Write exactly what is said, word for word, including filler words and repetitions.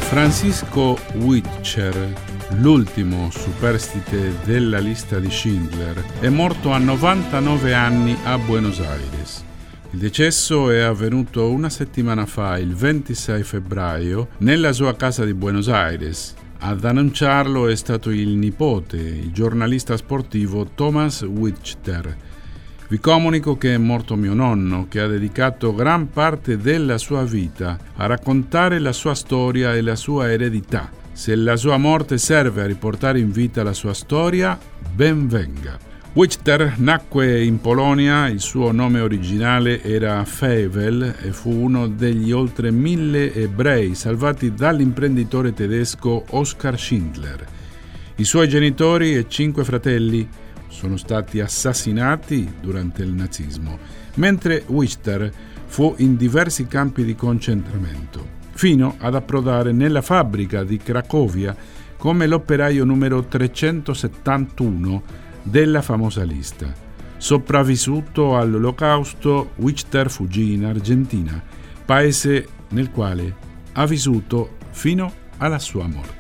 Francisco Whitcher, l'ultimo superstite della lista di Schindler, è morto a novantanove anni a Buenos Aires. Il decesso è avvenuto una settimana fa, il ventisei febbraio, nella sua casa di Buenos Aires. Ad annunciarlo è stato il nipote, il giornalista sportivo Thomas Whitcher. Vi comunico che è morto mio nonno, che ha dedicato gran parte della sua vita a raccontare la sua storia e la sua eredità. Se la sua morte serve a riportare in vita la sua storia, ben venga. Whitcher nacque in Polonia, il suo nome originale era Feivel e fu uno degli oltre mille ebrei salvati dall'imprenditore tedesco Oskar Schindler. I suoi genitori e cinque fratelli sono stati assassinati durante il nazismo, mentre Whitcher fu in diversi campi di concentramento, fino ad approdare nella fabbrica di Cracovia come l'operaio numero trecentosettantuno della famosa lista. Sopravvissuto all'Olocausto, Whitcher fuggì in Argentina, paese nel quale ha vissuto fino alla sua morte.